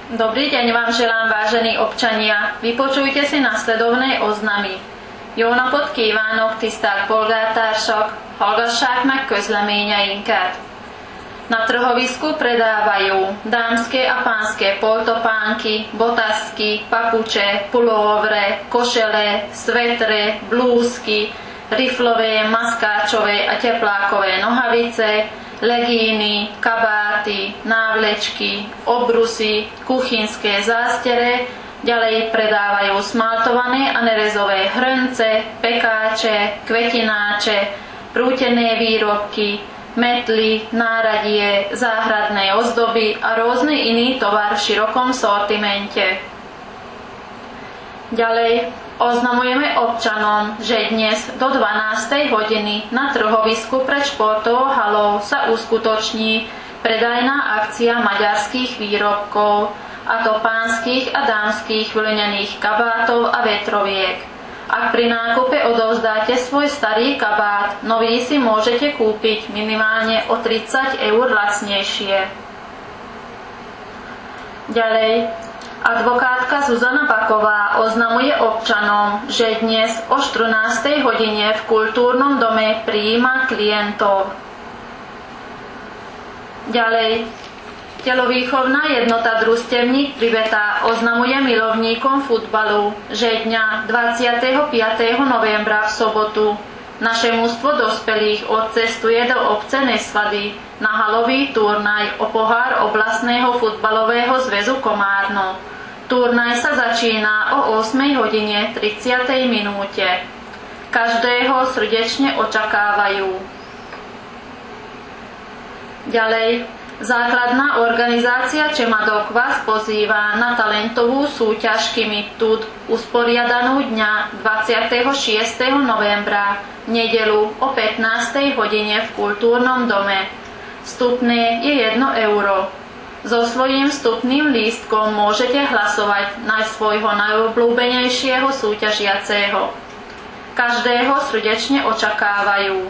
Dobrý deň vám želám, vážení občania. Vypočujte si nasledovné oznamy. Jó napot kívánok, tisztelt polgártársak! Hallgassák meg közleményeinket! Na trhovisku predávajú dámske a pánske poltopánky, botasky, papuče, pulóvre, košele, svetre, blúzky, riflové, maskáčové a teplákové nohavice, legíny, kabáty, návlečky, obrusy, kuchynské zástere, ďalej predávajú smaltované a nerezové hrnce, pekáče, kvetináče, prútené výrobky, metly, náradie, záhradné ozdoby a rôzny iný tovar v širokom sortimente. Ďalej oznamujeme občanom, že dnes do 12. hodiny na trhovisku pred športovou halou sa uskutoční predajná akcia maďarských výrobkov, a to pánskych a dámskych vlnených kabátov a vetroviek. Ak pri nákupe odovzdáte svoj starý kabát, nový si môžete kúpiť minimálne o 30 € lacnejšie. Ďalej, advokátka Zuzana Baková oznamuje občanom, že dnes o 14. hodine v kultúrnom dome prijíma klientov. Ďalej, telovýchovná jednota Družstevník Pribetá oznamuje milovníkom futbalu, že dňa 25. novembra v sobotu naše mužstvo dospelých odcestuje do obce Nesvady na halový turnaj o pohár oblastného futbalového zväzu Komárno. Turnaj sa začína o 8:30 minúte. Každého srdečne očakávajú. Ďalej, základná organizácia Čemadok vás pozýva na talentovú súťaž Kimitud usporiadanú dňa 26. novembra v nedeľu o 15. hodine v kultúrnom dome. Vstupné je 1 €. So svojím vstupným lístkom môžete hlasovať na svojho najobľúbenejšieho súťažiaceho. Každého srdečne očakávajú.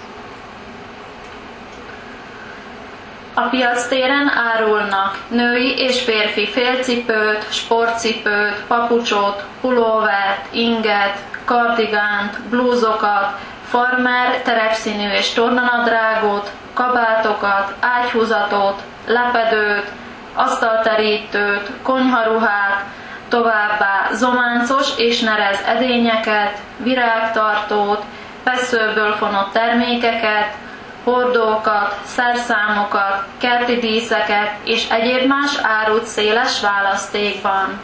A piactéren árulnak női és férfi félcipőt, sportcipőt, papucsot, pulóvert, inget, kardigánt, blúzokat, farmer terepszínű és tornanadrágot, kabátokat, ágyhúzatot, lepedőt, asztalterítőt, konyharuhát, továbbá zománcos és nerez edényeket, virágtartót, vesszőből fonott termékeket, hordókat, szerszámokat, kerti díszeket és egyéb más árut széles választékban.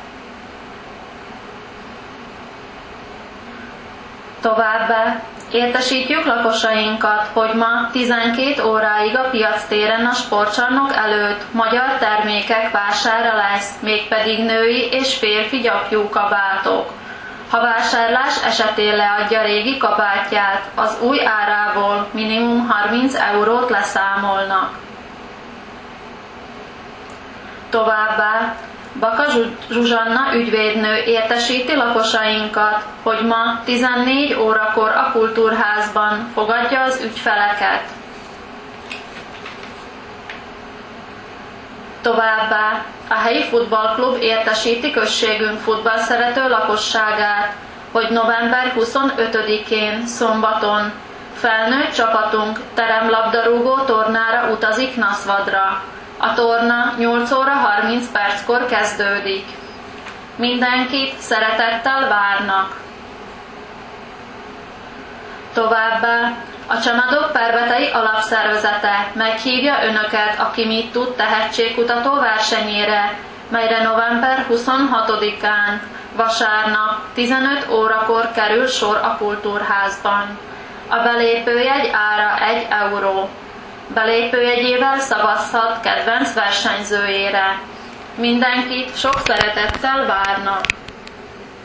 Továbbá értesítjük lakosainkat, hogy ma 12 óráig a piactéren a sportcsarnok előtt magyar termékek vására lesz, mégpedig női és férfi gyapjú kabátok. Ha vásárlás esetén leadja régi kabátját, az új árából minimum 30 € leszámolnak. Továbbá Baka Zsuzsanna ügyvédnő értesíti lakosainkat, hogy ma 14 órakor a kultúrházban fogadja az ügyfeleket. Továbbá a helyi futballklub értesíti községünk futballszerető lakosságát, hogy november 25-én szombaton felnőtt csapatunk teremlabdarúgó tornára utazik Naszvadra. A torna 8:30 kezdődik. Mindenkit szeretettel várnak. Továbbá a Csemadok Pervetei Alapszervezete meghívja Önöket a Kimitud tehetségkutató versenyére, melyre november 26-án vasárnap 15 órakor kerül sor a kultúrházban. A belépőjegy ára 1 €. Belépőjegyével szavazhat kedvenc versenyzőjére. Mindenkit sok szeretettel várnak!